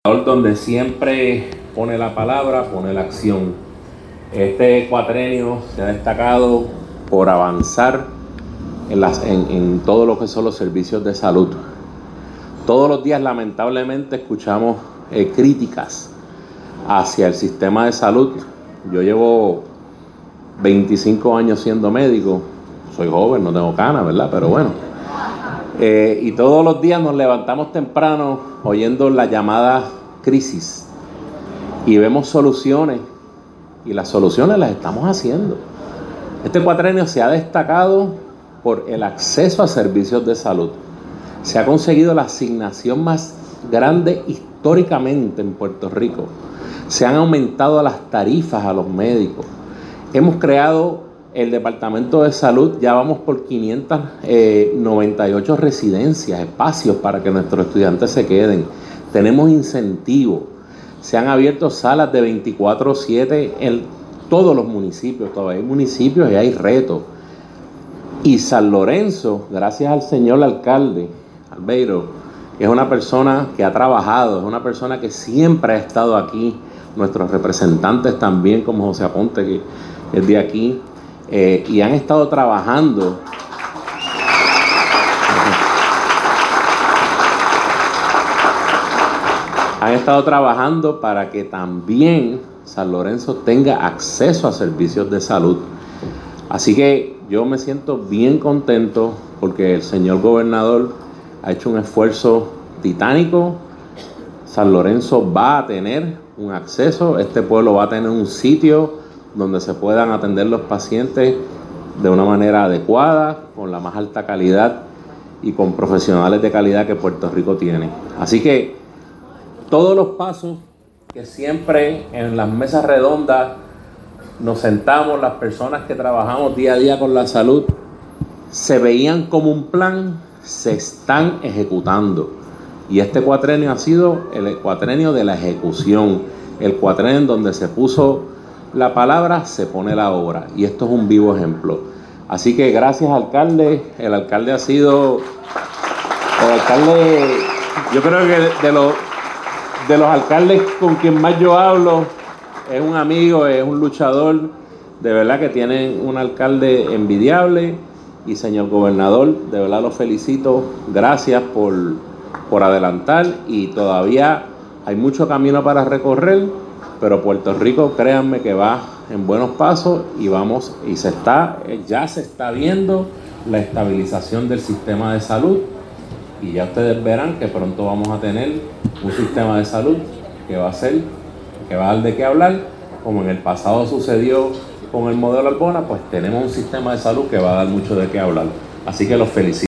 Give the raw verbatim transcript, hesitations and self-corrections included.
Donde siempre pone la palabra, pone la acción. Este cuatrenio se ha destacado por avanzar en, las, en, en todo lo que son los servicios de salud. Todos los días, lamentablemente, escuchamos eh, críticas hacia el sistema de salud. Yo llevo veinticinco años siendo médico, soy joven, no tengo canas, ¿verdad? Pero bueno. Eh, y todos los días nos levantamos temprano oyendo la llamada crisis y vemos soluciones, y las soluciones las estamos haciendo. Este cuatrenio se ha destacado por el acceso a servicios de salud. Se ha conseguido la asignación más grande históricamente en Puerto Rico. Se han aumentado las tarifas a los médicos. Hemos creado el Departamento de Salud, ya vamos por quinientas noventa y ocho residencias, espacios para que nuestros estudiantes se queden. Tenemos incentivos. Se han abierto salas de veinticuatro siete en todos los municipios. Todavía hay municipios y hay retos. Y San Lorenzo, gracias al señor alcalde, Albeiro, es una persona que ha trabajado, es una persona que siempre ha estado aquí. Nuestros representantes también, como José Aponte, que es de aquí. Eh, y han estado trabajando han estado trabajando para que también San Lorenzo tenga acceso a servicios de salud. Así que yo me siento bien contento porque el señor gobernador ha hecho un esfuerzo titánico. San Lorenzo va a tener un acceso, este pueblo va a tener un sitio donde se puedan atender los pacientes de una manera adecuada, con la más alta calidad y con profesionales de calidad que Puerto Rico tiene. Así que todos los pasos que siempre en las mesas redondas nos sentamos, las personas que trabajamos día a día con la salud, se veían como un plan, se están ejecutando. Y este cuatrenio ha sido el cuatrenio de la ejecución, el cuatrenio en donde se puso la palabra, se pone la obra, y esto es un vivo ejemplo. Así que gracias, alcalde. El alcalde ha sido, el alcalde, yo creo que de los, de los alcaldes con quien más yo hablo, es un amigo, es un luchador, de verdad que tienen un alcalde envidiable. Y señor gobernador, de verdad lo felicito, gracias por, por adelantar, y todavía hay mucho camino para recorrer. Pero Puerto Rico, créanme que va en buenos pasos y vamos, y se está, ya se está viendo la estabilización del sistema de salud, y ya ustedes verán que pronto vamos a tener un sistema de salud que va a ser, que va a dar de qué hablar, como en el pasado sucedió con el modelo Arbona. Pues tenemos un sistema de salud que va a dar mucho de qué hablar. Así que los felicito.